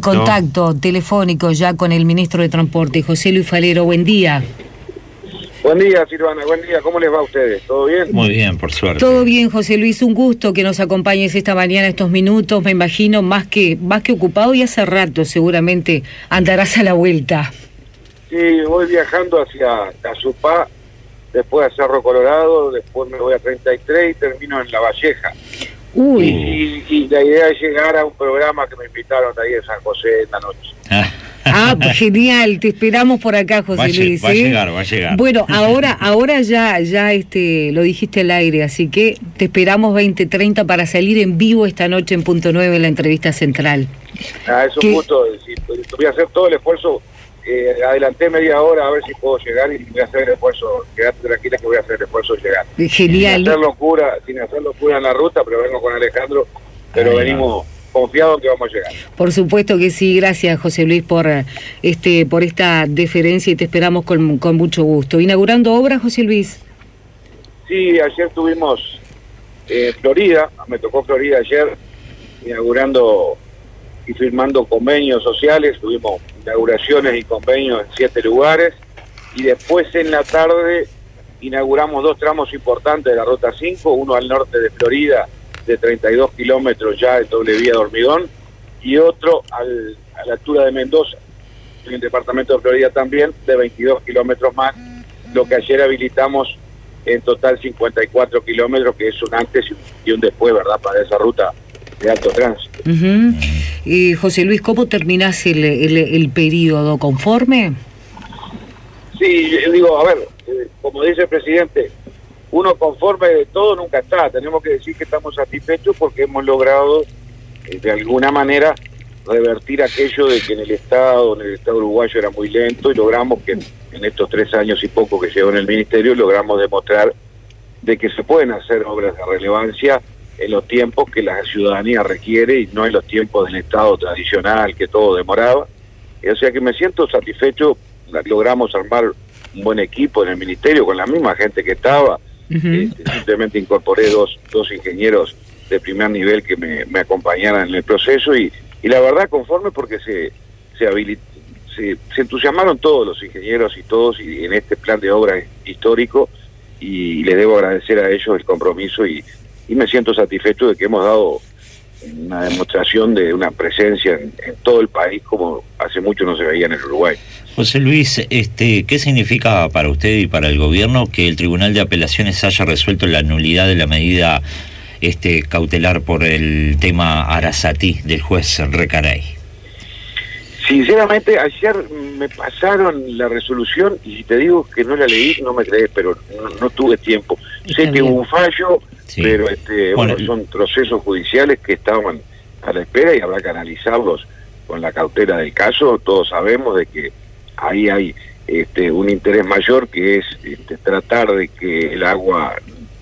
contacto telefónico ya con el ministro de Transporte, José Luis Falero. Buen día. Buen día, Silvana, buen día. ¿Cómo les va a ustedes? ¿Todo bien? Muy bien, por suerte. Todo bien, José Luis. Un gusto que nos acompañes esta mañana, estos minutos. Me imagino más que ocupado, y hace rato seguramente andarás a la vuelta. Sí, voy viajando hacia Casupá, después a Cerro Colorado, después me voy a 33 y termino en La Valleja. Uy. Y la idea es llegar a un programa que me invitaron ahí en San José esta noche. Genial, te esperamos por acá, José Luis. Va a llegar. Bueno, ahora ya lo dijiste al aire, así que te esperamos 20:30 para salir en vivo esta noche en Punto 9 en la entrevista central. Es un gusto, voy a hacer todo el esfuerzo. Adelanté media hora a ver si puedo llegar y voy a hacer el esfuerzo. Quédate tranquila que voy a hacer el esfuerzo de llegar. Genial. Sin hacer locura en la ruta, pero vengo con Alejandro, pero venimos confiados que vamos a llegar. Por supuesto que sí. Gracias, José Luis, por esta deferencia, y te esperamos con mucho gusto. ¿Inaugurando obras, José Luis? Sí, ayer tuvimos Florida, me tocó Florida ayer, inaugurando y firmando convenios sociales. Tuvimos inauguraciones y convenios en 7 lugares, y después en la tarde inauguramos 2 tramos importantes de la Ruta 5, uno al norte de Florida de 32 kilómetros ya de doble vía de hormigón, y otro a la altura de Mendoza, en el departamento de Florida también, de 22 kilómetros más, lo que ayer habilitamos en total 54 kilómetros, que es un antes y un después, ¿verdad?, para esa ruta de alto tránsito. José Luis, ¿cómo terminás el periodo? ¿Conforme? Sí, digo, a ver, como dice el presidente, uno conforme de todo nunca está. Tenemos que decir que estamos satisfechos porque hemos logrado, de alguna manera, revertir aquello de que en el Estado uruguayo era muy lento, y logramos que en estos 3 años y poco que llevo en el Ministerio, logramos demostrar de que se pueden hacer obras de relevancia en los tiempos que la ciudadanía requiere y no en los tiempos del Estado tradicional que todo demoraba. O sea que me siento satisfecho. Logramos armar un buen equipo en el Ministerio con la misma gente que estaba. Simplemente incorporé dos ingenieros de primer nivel que me acompañaran en el proceso, y la verdad conforme porque se entusiasmaron todos los ingenieros y en este plan de obra histórico, y les debo agradecer a ellos el compromiso, y me siento satisfecho de que hemos dado una demostración de una presencia en todo el país como hace mucho no se veía en el Uruguay. José Luis, ¿qué significa para usted y para el gobierno que el Tribunal de Apelaciones haya resuelto la nulidad de la medida cautelar por el tema Arasatí del juez Recaray? Sinceramente, ayer me pasaron la resolución, y si te digo que no la leí, no me crees, pero no tuve tiempo. Sé que hubo un fallo, sí, pero bueno, son procesos judiciales que estaban a la espera y habrá que analizarlos con la cautela del caso. Todos sabemos de que ahí hay un interés mayor, que es tratar de que el agua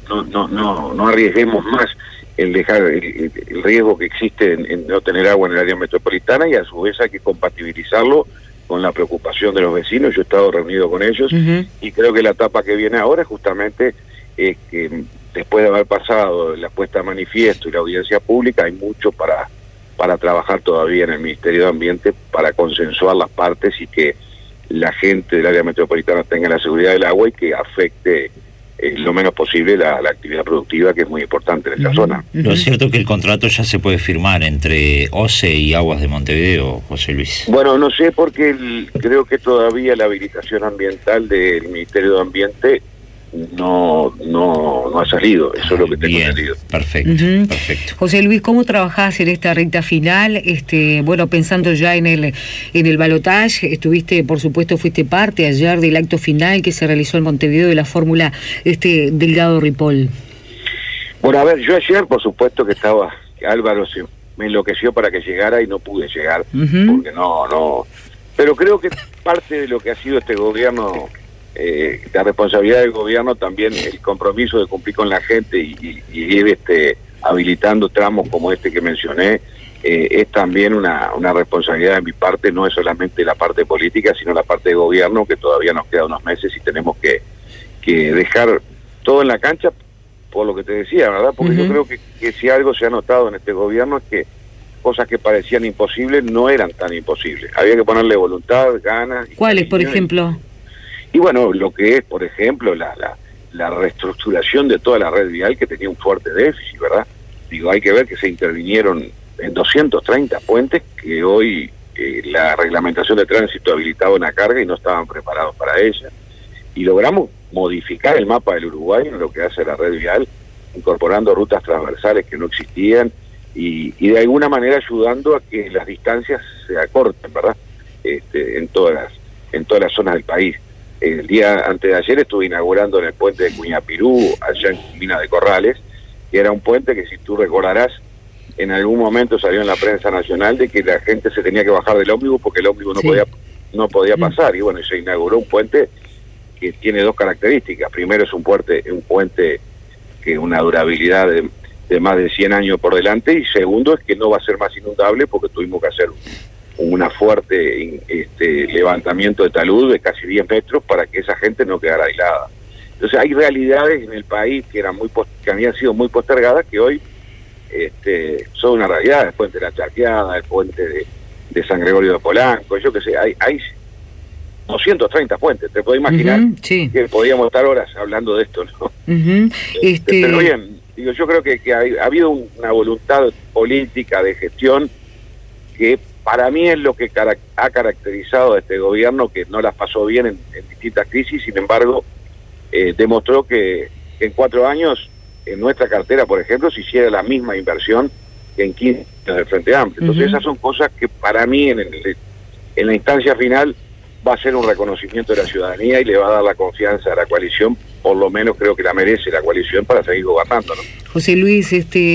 no arriesguemos más el dejar el riesgo que existe en no tener agua en el área metropolitana, y a su vez hay que compatibilizarlo con la preocupación de los vecinos. Yo he estado reunido con ellos, y creo que la etapa que viene ahora justamente es que después de haber pasado la puesta a manifiesto y la audiencia pública, hay mucho para trabajar todavía en el Ministerio de Ambiente para consensuar las partes y que la gente del área metropolitana tenga la seguridad del agua y que afecte lo menos posible la actividad productiva, que es muy importante en esta zona. Lo es cierto que el contrato ya se puede firmar entre OCE y Aguas de Montevideo, José Luis. Bueno, no sé, porque creo que todavía la habilitación ambiental del Ministerio de Ambiente no ha salido. Eso es lo que tengo entendido. Perfecto. José Luis, ¿cómo trabajás en esta recta final? Bueno, pensando ya en el balotaje, por supuesto, fuiste parte ayer del acto final que se realizó en Montevideo de la fórmula Delgado-Ripoll. Bueno, a ver, yo ayer, por supuesto que Álvaro me enloqueció para que llegara y no pude llegar, porque no. Pero creo que parte de lo que ha sido este gobierno, la responsabilidad del gobierno, también el compromiso de cumplir con la gente y ir habilitando tramos como este que mencioné, es también una responsabilidad de mi parte. No es solamente la parte política, sino la parte de gobierno, que todavía nos queda unos meses y tenemos que dejar todo en la cancha, por lo que te decía, ¿verdad? Porque yo creo que si algo se ha notado en este gobierno es que cosas que parecían imposibles no eran tan imposibles. Había que ponerle voluntad, ganas. ¿Cuáles, por ejemplo? Y bueno, lo que es, por ejemplo, la reestructuración de toda la red vial, que tenía un fuerte déficit, ¿verdad? Digo, hay que ver que se intervinieron en 230 puentes que hoy la reglamentación de tránsito habilitaba una carga y no estaban preparados para ella. Y logramos modificar el mapa del Uruguay en lo que hace la red vial, incorporando rutas transversales que no existían y de alguna manera ayudando a que las distancias se acorten, ¿verdad? En todas las zonas del país. El día antes de ayer estuve inaugurando en el puente de Cuñapirú, allá en Mina de Corrales, que era un puente que, si tú recordarás, en algún momento salió en la prensa nacional de que la gente se tenía que bajar del ómnibus porque el ómnibus no podía pasar. Y bueno, se inauguró un puente que tiene dos características. Primero, es un puente que una durabilidad de más de 100 años por delante, y segundo, es que no va a ser más inundable porque tuvimos que hacer una fuerte levantamiento de talud de casi 10 metros para que esa gente no quedara aislada. Entonces hay realidades en el país que habían sido muy postergadas, que hoy son una realidad. El puente de la Charqueada, el puente de San Gregorio de Polanco, yo qué sé, hay 230 puentes. Te podés imaginar sí, que podíamos estar horas hablando de esto, ¿no? Pero bien, digo, yo creo que ha habido una voluntad política de gestión que para mí es lo que ha caracterizado a este gobierno, que no las pasó bien en distintas crisis. Sin embargo, demostró que en 4 años, en nuestra cartera, por ejemplo, se hiciera la misma inversión que en 15 años del Frente Amplio. Entonces esas son cosas que para mí en la instancia final va a ser un reconocimiento de la ciudadanía y le va a dar la confianza a la coalición. Por lo menos creo que la merece la coalición para seguir gobernando, ¿no? José Luis,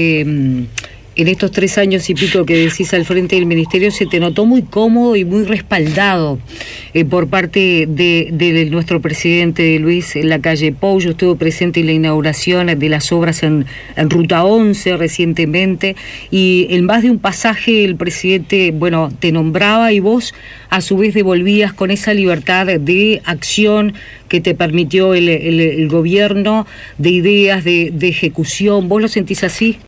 en estos 3 años y pico que decís al frente del Ministerio, se te notó muy cómodo y muy respaldado por parte de nuestro presidente Luis Lacalle Pou. Yo estuve presente en la inauguración de las obras en Ruta 11 recientemente, y en más de un pasaje el presidente, bueno, te nombraba y vos a su vez devolvías con esa libertad de acción que te permitió el gobierno, de ideas, de ejecución. ¿Vos lo sentís así?